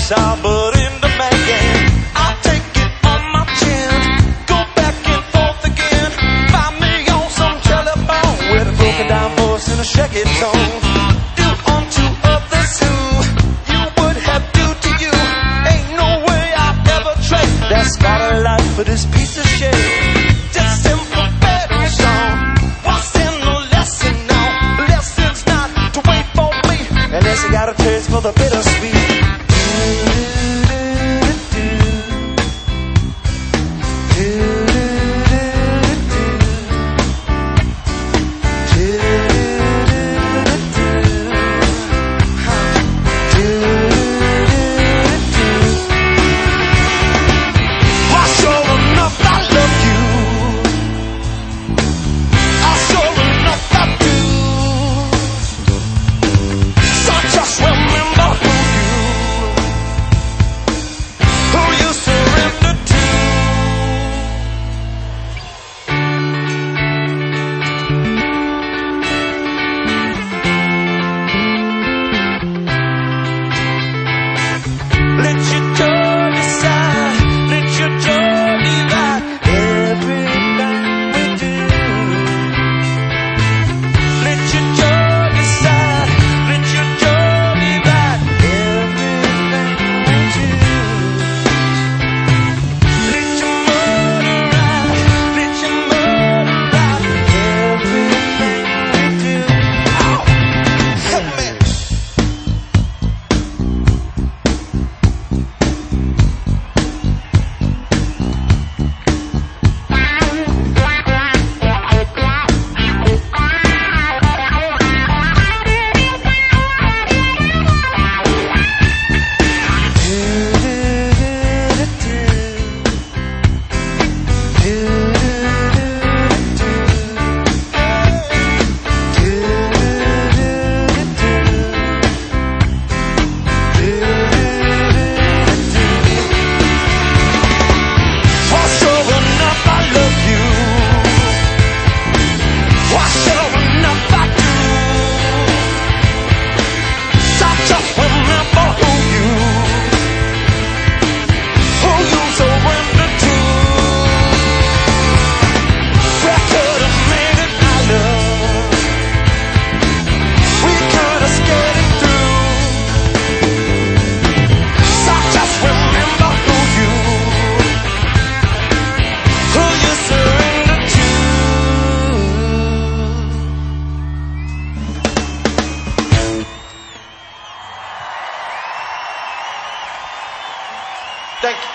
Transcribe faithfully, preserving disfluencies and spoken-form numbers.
sour, but in the making. I'll take it on my chin, go back and forth again. Find me on some telephone with a broken down voice and a shaky tone. Do unto others who you would have do to you. Ain't no way I'll ever trade that scholar life for this piece of shit. Just simple bedroom song. What's in the lesson now? Lesson's not to wait for me, unless you got a taste for the bittersweet. Thank you.